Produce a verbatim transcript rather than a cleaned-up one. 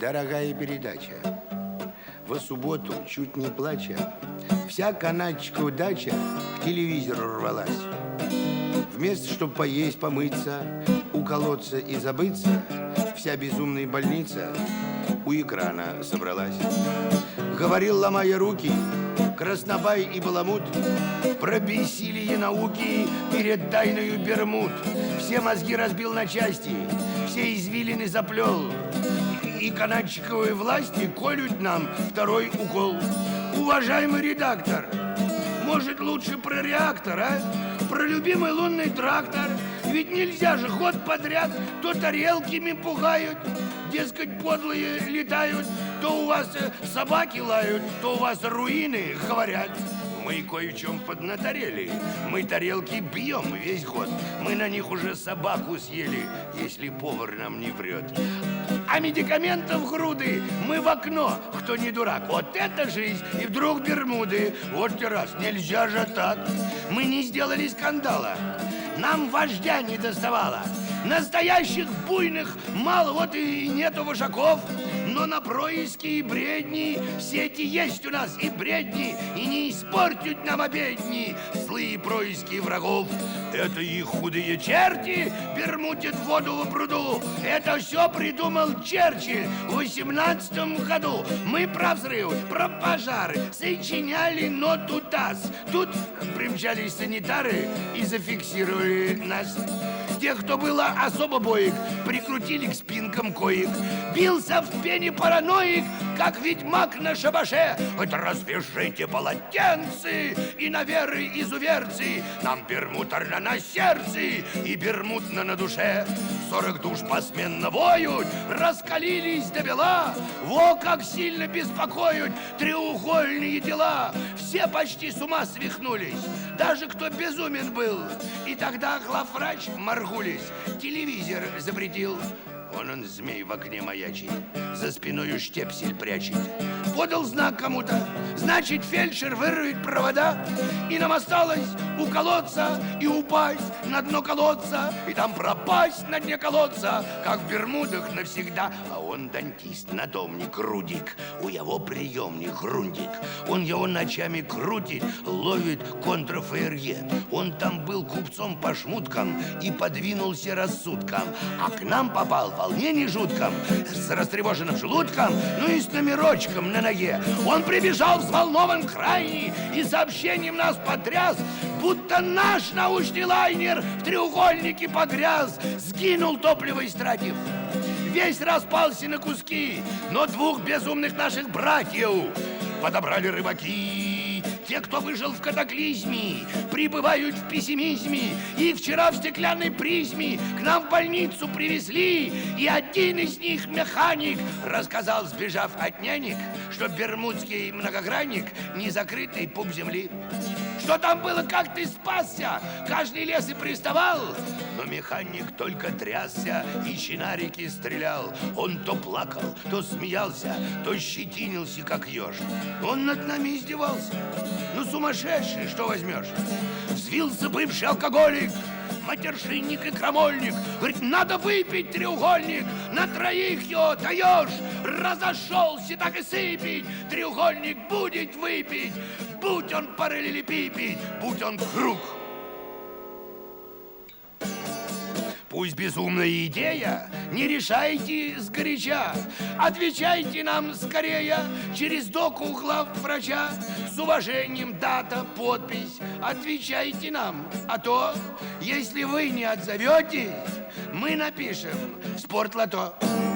Дорогая передача. В субботу, чуть не плача, вся канадчика удача к телевизору рвалась. Вместо, чтобы поесть, помыться, уколоться и забыться, вся безумная больница у экрана собралась. Говорил, ломая руки, краснобай и баламут про бессилие науки перед тайною Бермуд. Все мозги разбил на части, все извилины заплел, и канадчиковые власти колют нам второй укол. Уважаемый редактор, может, лучше про реактор, а? Про любимый лунный трактор. Ведь нельзя же год подряд то тарелками пугают, дескать, подлые летают, то у вас собаки лают, то у вас руины говорят. Мы кое в чем поднаторели. Мы тарелки бьем весь год. Мы на них уже собаку съели, если повар нам не врет. А медикаментов груды мы в окно, кто не дурак. Вот это жизнь, и вдруг Бермуды. Вот те раз, нельзя же так. Мы не сделали скандала, нам вождя не доставало. Настоящих буйных мало, вот и нету вожаков. Но на происки и бредни сети есть у нас и бредни, и не испортят нам обедни злые происки врагов. Это их худые черти бермутят воду в пруду. Это все придумал Черчилль в восемнадцатом году. Мы про взрыв, про пожары сочиняли ноту ТАСС. Тут примчались санитары и зафиксировали нас. Тех, кто было особо боек, прикрутили к спинкам коек. Бился в пене параноик, как ведьмак на шабаше. Это развяжите полотенцы и на веры изуверцы. Нам бермуторно на сердце и бермудно на душе. Сорок душ посменно воют, раскалились до бела. Во, как сильно беспокоят треугольные дела. Все почти с ума свихнулись, даже кто безумен был. И тогда главврач Маргулис телевизор запретил. Вон он, змей, в окне маячит, за спиною штепсель прячет. Подал знак кому-то, значит, фельдшер вырвет провода. И нам осталось уколоться и упасть на дно колодца, и там пропасть на дне колодца, как в Бермудах навсегда. А он дантист, надомник, Рудик, у его приемник Грундик. Он его ночами крутит, ловит контрафаерье. Он там был купцом по шмуткам и подвинулся рассудком, а к нам попал в волнении жутком, с растревоженным желудком, ну и с номерочком на ноге. Он прибежал взволнован крайне и сообщением нас потряс, будто наш научный лайнер в треугольнике погряз. Сгинул, топливо истратив, весь распался на куски, но двух безумных наших братьев подобрали рыбаки. Те, кто выжил в катаклизме, пребывают в пессимизме. Их вчера в стеклянной призме к нам в больницу привезли. И один из них, механик, рассказал, сбежав от нянек, что бермудский многогранник не закрытый пуп земли. Что там было, как ты спасся, каждый лес и приставал. Но механик только трясся и чинарики стрелял. Он то плакал, то смеялся, то щетинился, как еж. Он над нами издевался. Ну, сумасшедший, что возьмешь? Взвился бывший алкоголик, матершинник и крамольник. Говорит, надо выпить треугольник, на троих его даешь. Разошелся, так и сыпить, треугольник будет выпить. Будь он параллелепипед, будь он круг. Пусть безумная идея, не решайте сгоряча. Отвечайте нам скорее через доку главврача. С уважением дата, подпись. Отвечайте нам, а то, если вы не отзоветесь, мы напишем в спортлото.